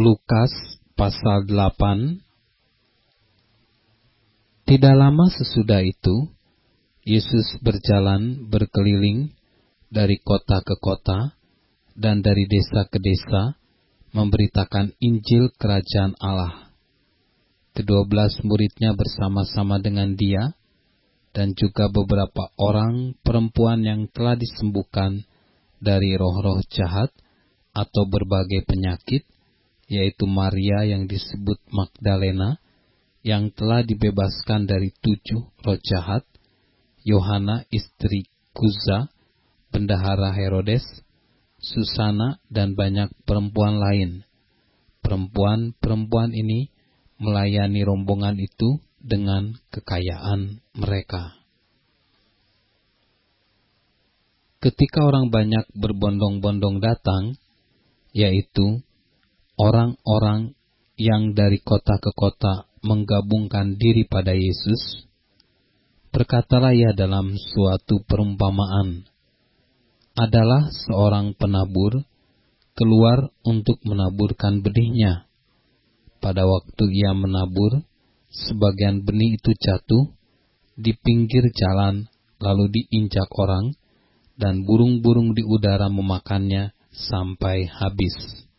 Lukas pasal 8. Tidak lama sesudah itu, Yesus berjalan berkeliling dari kota ke kota dan dari desa ke desa, memberitakan Injil Kerajaan Allah. Ke-12 muridnya bersama-sama dengan dia, dan juga beberapa orang perempuan yang telah disembuhkan dari roh-roh jahat atau berbagai penyakit, yaitu Maria yang disebut Magdalena, yang telah dibebaskan dari 7 roh jahat, Yohana istri Kuza, bendahara Herodes, Susana, dan banyak perempuan lain. Perempuan-perempuan ini melayani rombongan itu dengan kekayaan mereka. Ketika orang banyak berbondong-bondong datang, yaitu orang-orang yang dari kota ke kota menggabungkan diri pada Yesus, berkatalah ia dalam suatu perumpamaan. Adalah seorang penabur keluar untuk menaburkan benihnya. Pada waktu ia menabur, sebagian benih itu jatuh di pinggir jalan, lalu diinjak orang, dan burung-burung di udara memakannya sampai habis.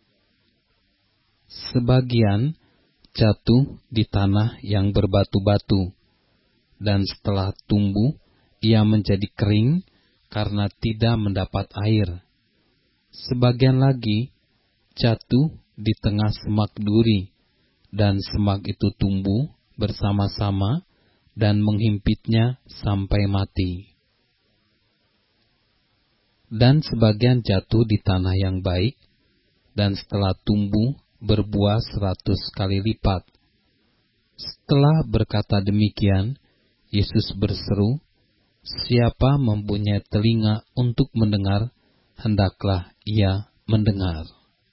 Sebagian jatuh di tanah yang berbatu-batu, dan setelah tumbuh, ia menjadi kering karena tidak mendapat air. Sebagian lagi jatuh di tengah semak duri, dan semak itu tumbuh bersama-sama dan menghimpitnya sampai mati. Dan sebagian jatuh di tanah yang baik, dan setelah tumbuh berbuah 100 kali lipat. Setelah berkata demikian, Yesus berseru, "Siapa mempunyai telinga untuk mendengar, hendaklah ia mendengar."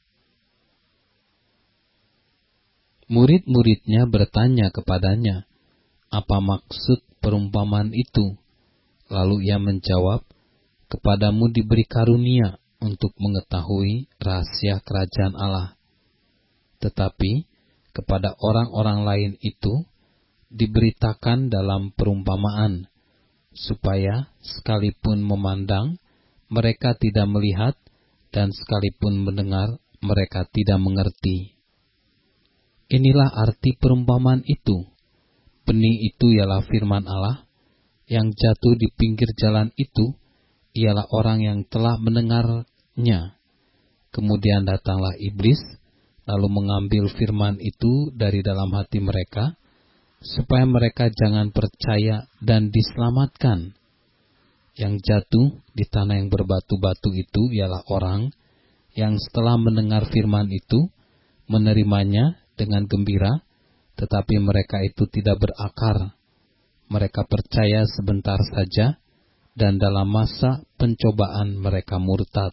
Murid-muridnya bertanya kepadanya, "Apa maksud perumpamaan itu?" Lalu ia menjawab, "Kepadamu diberi karunia untuk mengetahui rahasia kerajaan Allah. Tetapi kepada orang-orang lain itu diberitakan dalam perumpamaan, supaya sekalipun memandang, mereka tidak melihat, dan sekalipun mendengar, mereka tidak mengerti." Inilah arti perumpamaan itu. Benih itu ialah firman Allah, yang jatuh di pinggir jalan itu ialah orang yang telah mendengarnya. Kemudian datanglah iblis, lalu mengambil firman itu dari dalam hati mereka, supaya mereka jangan percaya dan diselamatkan. Yang jatuh di tanah yang berbatu-batu itu ialah orang yang setelah mendengar firman itu, menerimanya dengan gembira, tetapi mereka itu tidak berakar. Mereka percaya sebentar saja, dan dalam masa pencobaan mereka murtad.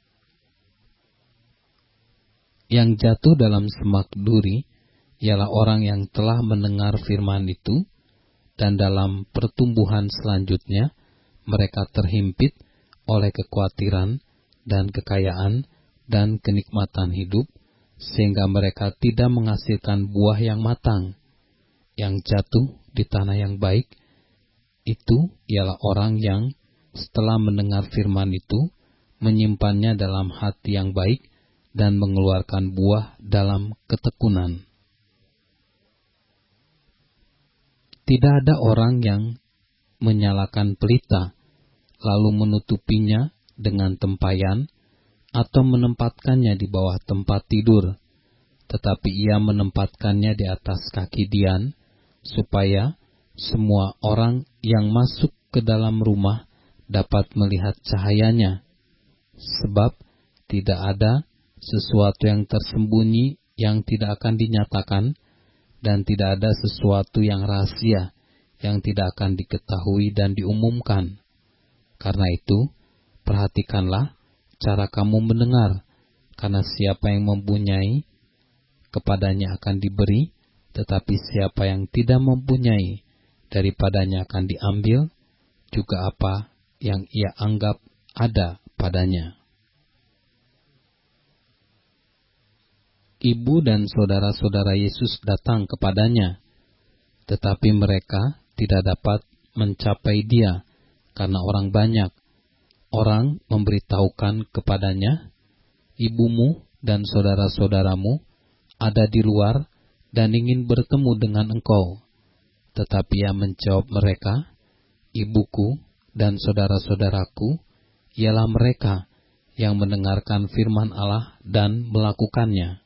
Yang jatuh dalam semak duri ialah orang yang telah mendengar firman itu, dan dalam pertumbuhan selanjutnya mereka terhimpit oleh kekhawatiran dan kekayaan dan kenikmatan hidup, sehingga mereka tidak menghasilkan buah yang matang. Yang jatuh di tanah yang baik itu ialah orang yang setelah mendengar firman itu, menyimpannya dalam hati yang baik dan mengeluarkan buah dalam ketekunan. Tidak ada orang yang menyalakan pelita, lalu menutupinya dengan tempayan, atau menempatkannya di bawah tempat tidur, tetapi ia menempatkannya di atas kaki Dian, supaya semua orang yang masuk ke dalam rumah dapat melihat cahayanya. Sebab tidak ada sesuatu yang tersembunyi yang tidak akan dinyatakan, dan tidak ada sesuatu yang rahasia yang tidak akan diketahui dan diumumkan. Karena itu, perhatikanlah cara kamu mendengar, karena siapa yang mempunyai, kepadanya akan diberi, tetapi siapa yang tidak mempunyai, daripadanya akan diambil juga apa yang ia anggap ada padanya. ibu dan saudara-saudara Yesus datang kepadanya, tetapi mereka tidak dapat mencapai dia karena orang banyak. Orang memberitahukan kepadanya, ibumu dan saudara-saudaramu ada di luar dan ingin bertemu dengan engkau. Tetapi ia menjawab mereka, ibuku dan saudara-saudaraku ialah mereka yang mendengarkan firman Allah dan melakukannya.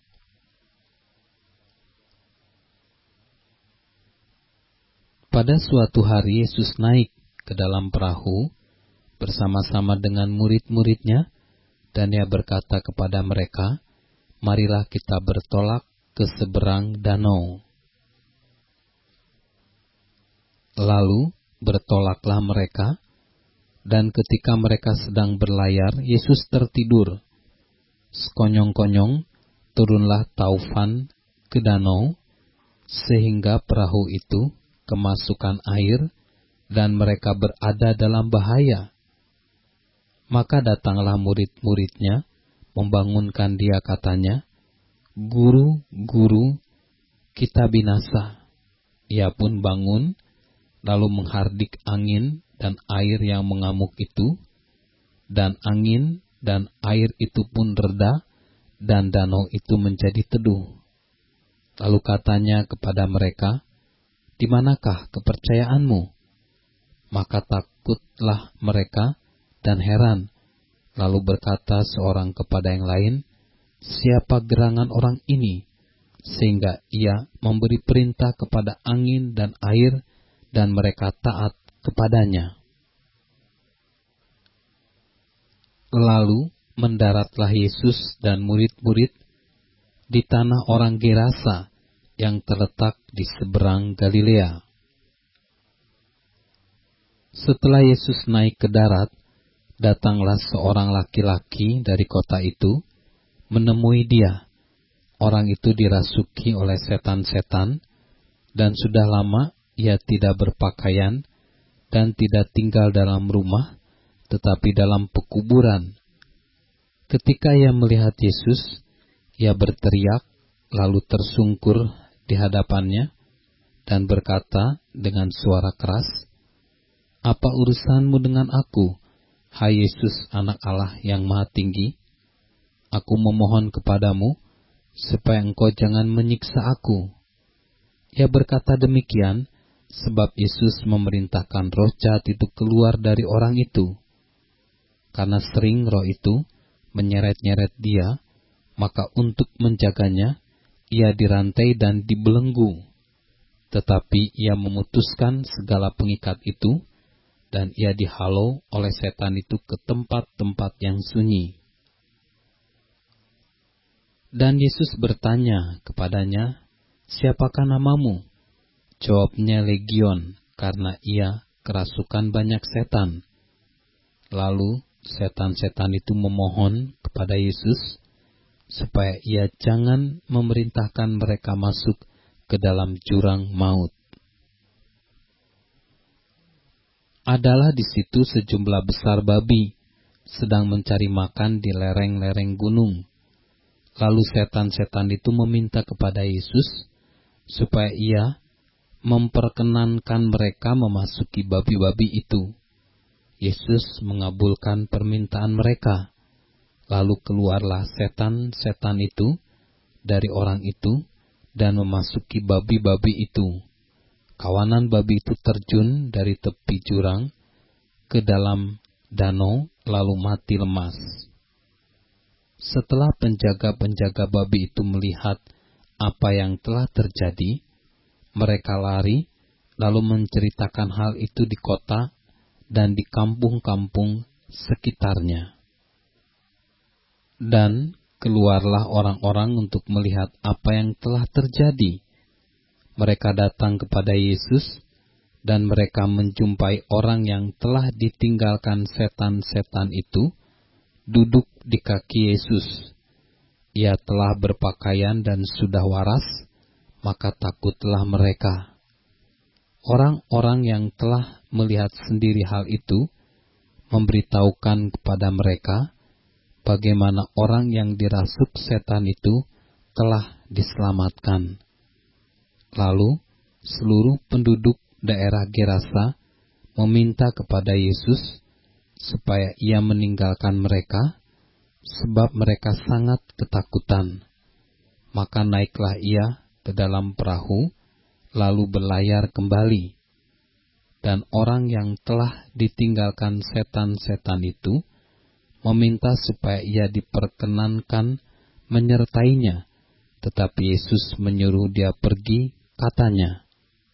Pada suatu hari Yesus naik ke dalam perahu bersama-sama dengan murid-muridnya, dan ia berkata kepada mereka, marilah kita bertolak ke seberang danau. Lalu bertolaklah mereka, dan ketika mereka sedang berlayar, Yesus tertidur. Sekonyong-konyong turunlah taufan ke danau, sehingga perahu itu kemasukan air, dan mereka berada dalam bahaya. Maka datanglah murid-muridnya, membangunkan dia, katanya, Guru, Guru, kita binasa. Ia pun bangun, lalu menghardik angin dan air yang mengamuk itu, dan angin dan air itu pun reda, dan danau itu menjadi teduh. Lalu katanya kepada mereka, di manakah kepercayaanmu? Maka takutlah mereka dan heran. Lalu berkata seorang kepada yang lain, siapa gerangan orang ini, sehingga ia memberi perintah kepada angin dan air, dan mereka taat kepadanya. Lalu mendaratlah Yesus dan murid-murid di tanah orang Gerasa yang terletak di seberang Galilea. Setelah Yesus naik ke darat, datanglah seorang laki-laki dari kota itu menemui dia. Orang itu dirasuki oleh setan-setan, dan sudah lama ia tidak berpakaian dan tidak tinggal dalam rumah, tetapi dalam pekuburan. Ketika ia melihat Yesus, ia berteriak, lalu tersungkur di hadapannya, dan berkata dengan suara keras, apa urusanmu dengan aku, hai Yesus, anak Allah yang maha tinggi? Aku memohon kepadamu, supaya engkau jangan menyiksa aku. Ia berkata demikian, sebab Yesus memerintahkan roh jahat itu keluar dari orang itu. Karena sering roh itu menyeret-nyeret dia, maka untuk menjaganya, ia dirantai dan dibelenggu. Tetapi ia memutuskan segala pengikat itu, dan ia dihalau oleh setan itu ke tempat-tempat yang sunyi. Dan Yesus bertanya kepadanya, siapakah namamu? Jawabnya Legion, karena ia kerasukan banyak setan. Lalu setan-setan itu memohon kepada Yesus, supaya ia jangan memerintahkan mereka masuk ke dalam jurang maut. Adalah di situ sejumlah besar babi, sedang mencari makan di lereng-lereng gunung. Lalu setan-setan itu meminta kepada Yesus, supaya ia memperkenankan mereka memasuki babi-babi itu. Yesus mengabulkan permintaan mereka. Lalu keluarlah setan-setan itu dari orang itu, dan memasuki babi-babi itu. Kawanan babi itu terjun dari tepi jurang ke dalam danau, lalu mati lemas. Setelah penjaga-penjaga babi itu melihat apa yang telah terjadi, mereka lari, lalu menceritakan hal itu di kota dan di kampung-kampung sekitarnya. Dan keluarlah orang-orang untuk melihat apa yang telah terjadi. Mereka datang kepada Yesus, dan mereka menjumpai orang yang telah ditinggalkan setan-setan itu, duduk di kaki Yesus. Ia telah berpakaian dan sudah waras, maka takutlah mereka. Orang-orang yang telah melihat sendiri hal itu, memberitahukan kepada mereka, bagaimana orang yang dirasuk setan itu telah diselamatkan. Lalu seluruh penduduk daerah Gerasa meminta kepada Yesus supaya ia meninggalkan mereka, sebab mereka sangat ketakutan. Maka naiklah ia ke dalam perahu, lalu berlayar kembali. Dan orang yang telah ditinggalkan setan-setan itu meminta supaya ia diperkenankan menyertainya, tetapi Yesus menyuruh dia pergi, katanya,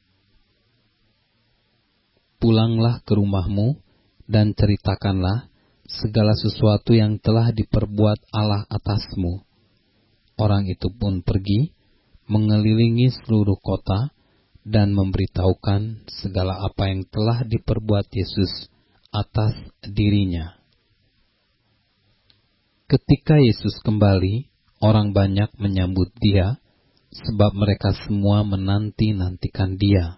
"Pulanglah ke rumahmu dan ceritakanlah segala sesuatu yang telah diperbuat Allah atasmu." Orang itu pun pergi, mengelilingi seluruh kota, dan memberitahukan segala apa yang telah diperbuat Yesus atas dirinya. Ketika Yesus kembali, orang banyak menyambut dia, sebab mereka semua menanti-nantikan dia.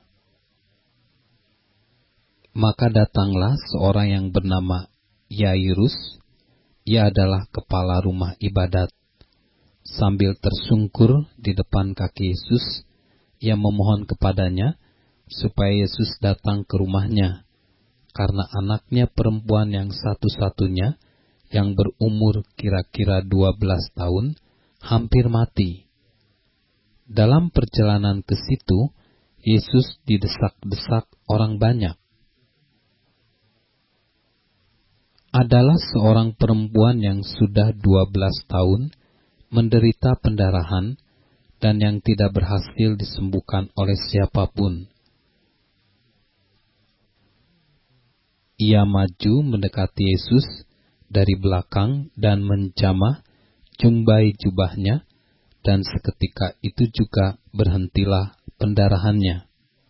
Maka datanglah seorang yang bernama Yairus, ia adalah kepala rumah ibadat. Sambil tersungkur di depan kaki Yesus, ia memohon kepadanya supaya Yesus datang ke rumahnya, karena anaknya perempuan yang satu-satunya, yang berumur kira-kira 12 tahun, hampir mati. Dalam perjalanan ke situ, Yesus didesak-desak orang banyak. Adalah seorang perempuan yang sudah 12 tahun, menderita pendarahan, dan yang tidak berhasil disembuhkan oleh siapapun. Ia maju mendekati Yesus dari belakang dan menjamah jumbai jubahnya, dan seketika itu juga berhentilah pendarahannya.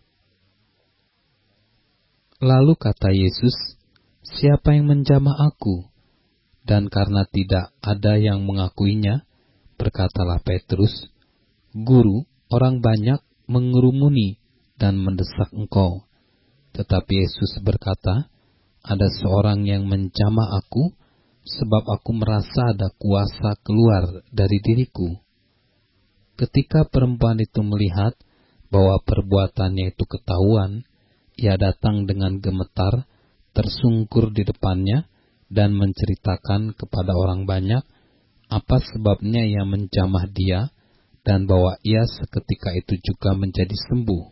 Lalu kata Yesus, "Siapa yang menjamah aku?" Dan karena tidak ada yang mengakuinya, berkatalah Petrus, "Guru, orang banyak mengerumuni dan mendesak engkau." Tetapi Yesus berkata, "Ada seorang yang menjamah aku, sebab aku merasa ada kuasa keluar dari diriku." Ketika perempuan itu melihat bahwa perbuatannya itu ketahuan, ia datang dengan gemetar, tersungkur di depannya, dan menceritakan kepada orang banyak apa sebabnya ia menjamah dia, dan bahwa ia seketika itu juga menjadi sembuh.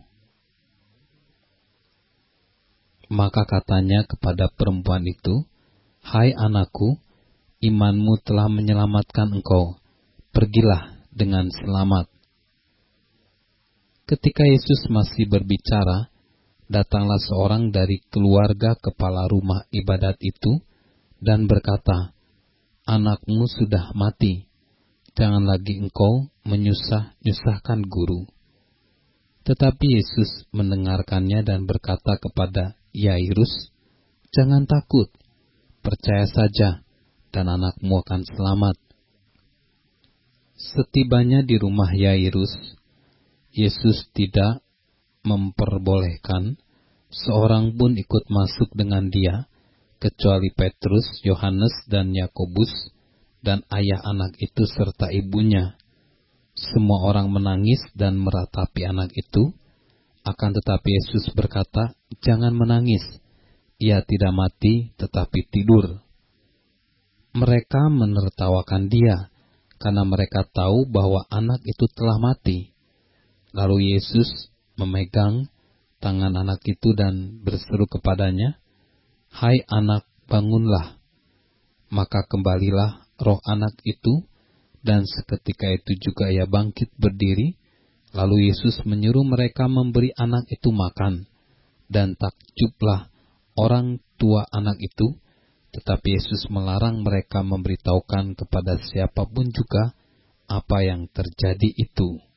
Maka katanya kepada perempuan itu, "Hai anakku, imanmu telah menyelamatkan engkau. Pergilah dengan selamat." Ketika Yesus masih berbicara, datanglah seorang dari keluarga kepala rumah ibadat itu dan berkata, "Anakmu sudah mati. Jangan lagi engkau menyusahkan guru." Tetapi Yesus mendengarkannya dan berkata kepada Yairus, "Jangan takut, percaya saja, dan anakmu akan selamat." Setibanya di rumah Yairus, Yesus tidak memperbolehkan seorang pun ikut masuk dengan dia, kecuali Petrus, Yohanes, dan Yakobus, dan ayah anak itu serta ibunya. Semua orang menangis dan meratapi anak itu. Akan tetapi Yesus berkata, "Jangan menangis, ia tidak mati tetapi tidur." Mereka menertawakan dia, karena mereka tahu bahwa anak itu telah mati. Lalu Yesus memegang tangan anak itu dan berseru kepadanya, "Hai anak, bangunlah." Maka kembalilah roh anak itu, dan seketika itu juga ia bangkit berdiri. Lalu Yesus menyuruh mereka memberi anak itu makan, dan takjublah orang tua anak itu, tetapi Yesus melarang mereka memberitahukan kepada siapapun juga apa yang terjadi itu.